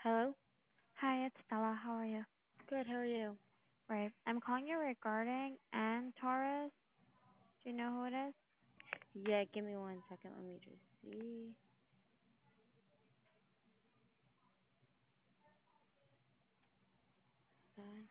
Hello? Hi, it's Stella. How are you? Good, how are you? Great. I'm calling you regarding Ann Torres. Do you know who it is? Yeah, give me 1 second. Let me just see. Uh,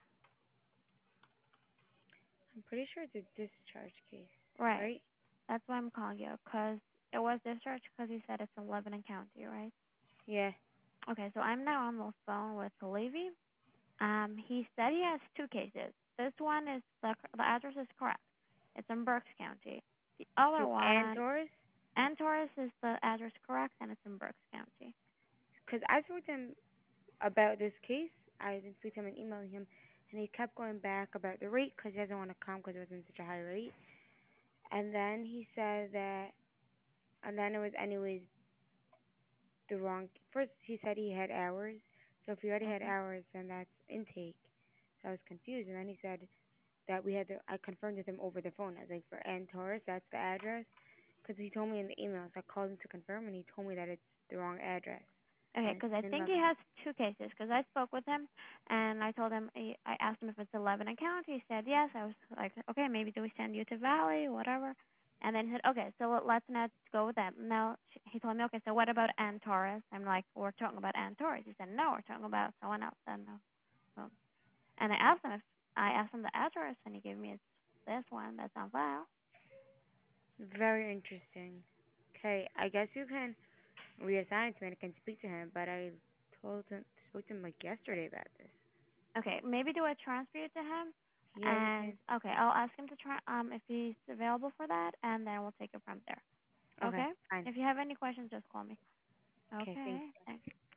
I'm pretty sure it's a discharge case, Right. right? That's why I'm calling you, 'cause it was discharged 'cause you said it's in Lebanon County, right? Yeah. Okay, so I'm now on the phone with Levy. He said he has two cases. This one is the address is correct. It's in Berks County. The other To one, Ann. Ann Torres, is the address correct, and it's in Berks County. Because I spoke to him about this case. I didn't speak to him and emailing him, and he kept going back about the rate because he doesn't want to come because it wasn't such a high rate. And then he said that, and then it was anyways the wrong. First, he said he had hours. So if he already had Okay. hours, then that's intake. So I was confused. And then he said that we had to, I confirmed with him over the phone. I was like, for Ann Torres, that's the address. Because he told me in the email. So I called him to confirm, and he told me that it's the wrong address. Okay, And it's because I in think he Lebanon. has two cases. Because I spoke with him, and I told him, I asked him if it's 11 account. He said yes. I was like, okay, maybe do we send you to Valley, whatever. And then he said, okay, so let's not go with that. Now he told me, okay, so what about Ann Torres? I'm like, we're talking about Ann Torres. He said, no, we're talking about someone else. And no. So, and I asked him the address, and he gave me this one that's on file. Very interesting. Okay, I guess you can reassign it to me and I can speak to him, but I spoke to him like yesterday about this. Okay, maybe do I transfer you to him? Yeah, you And can. okay, I'll ask him to try if he's available for that, and then we'll take it from there. Okay, Okay? fine. If you have any questions, just call me. Okay, Okay. thanks. Thanks.